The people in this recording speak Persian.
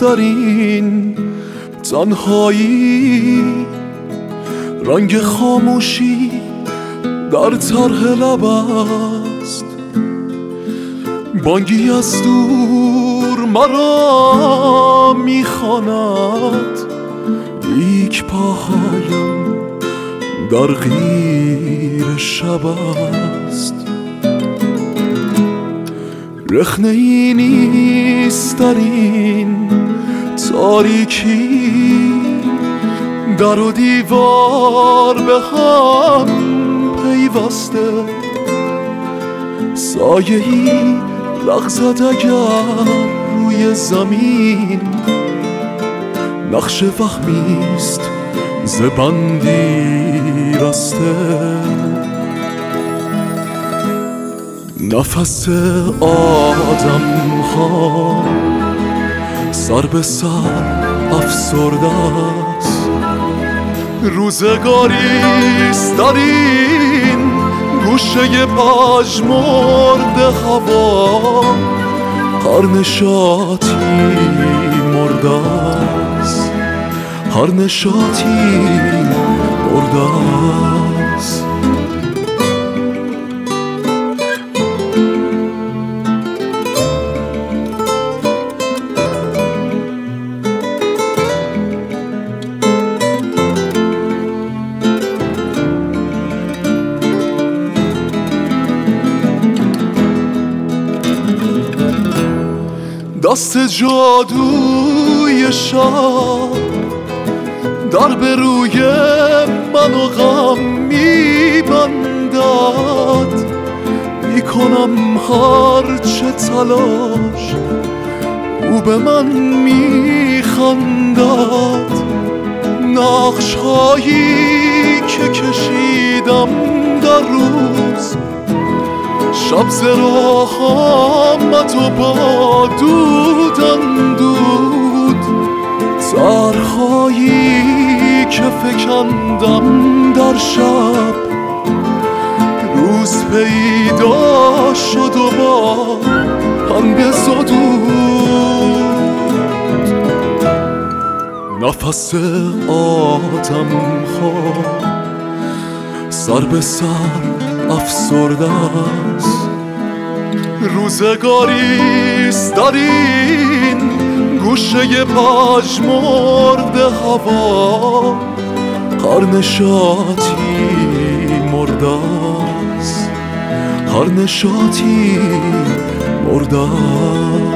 در این تنهایی، رنگ خاموشی در طرح لب است. بانگی از دور مرا میخواند، لیک پاهایم در غیر شب است. رخنه ای نیست در این تاریکی، در و دیوار به هم پیوسته. سایه‌ای لغزد اگر روی زمین، نقش وهمیست ز بندی رسته. نفس آدم ها سر به سر افسرده است. روزگاریست در این گوشه پژمرد هوا، هر نشاطی مرده است، هر نشاطی مرده است. دست جادوی شب در به روی من و غم میبندد. میکنم هر چه تلاش، او به من میخندد. نقش هایی که کشیدم در روز، شب ز راه آمد و با دود اندود. طرح‌هایی که فکندم در شب، روز پیدا شد و با هم بزدود. نفس آدم ها سر به سر افسرده است. روزگاریست در این گوشه پژمرد هوا، هر نشاطی مرده است، هر نشاطی مرده است.